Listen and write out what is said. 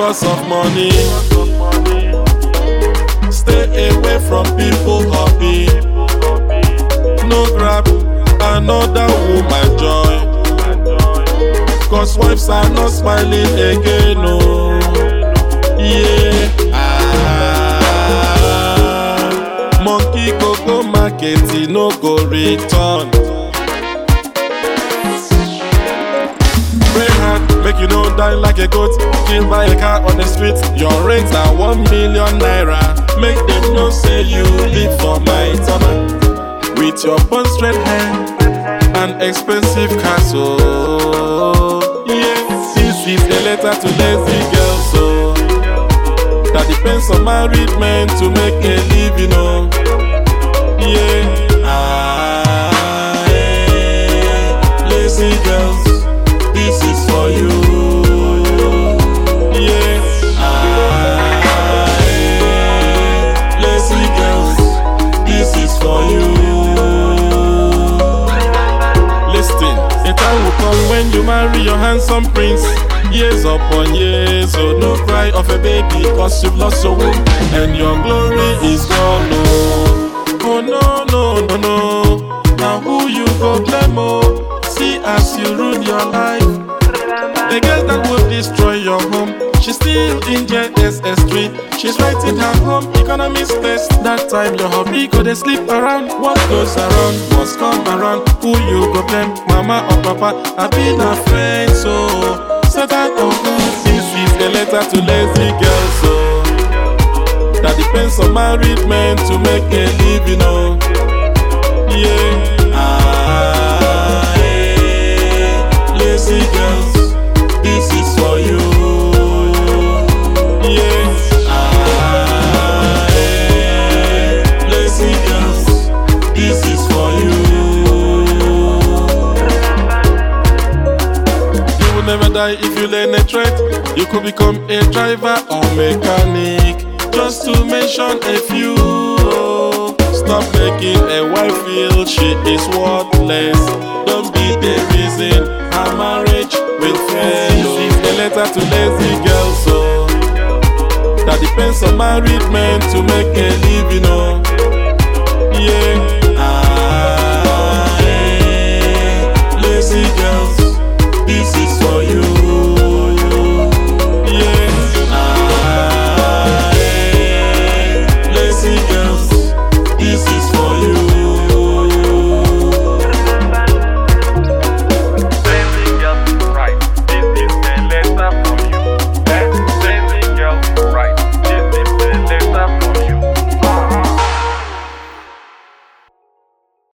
because of money. Stay away from people hobby. No grab another woman joy, cause wives are not smiling again, no. Yeah. Monkey go market, he no go return. Pray hard, make you no die like a goat. Killed by a car on the street. Your rates are 1 million naira. Make them know say you live for my stomach. With your bun straight hair and expensive castle. Yes, this is a letter to lazy girls, so that depends on married men to make a living, oh. Yeah, lazy girls, this is for you. Yeah, lazy girls, this is for you. Listen, a time will come when you marry your handsome prince. Years upon years, so no cry of a baby, cause you've lost your womb and your glory is gone. Oh no, no, no, no. Now who you go blame, oh? See as you ruin your life. The girl that will destroy your home, she's still in JSS Street. She's writing her home economics test. That time your hobby go they sleep around. What goes around must come around. Who you go blame, mama or papa? I've been a friend, so so that this is a letter to lazy girls, so that depends on married men to make a living, oh. Yeah, lazy girls, this is for you. Yeah, lazy girls, this is for you. Never die if you learn a trade. You could become a driver or mechanic, just to mention a few. Stop making a wife feel she is worthless. Don't be the reason her marriage will fail. This is a letter to lazy girls, so that depends on married men to make a living, oh.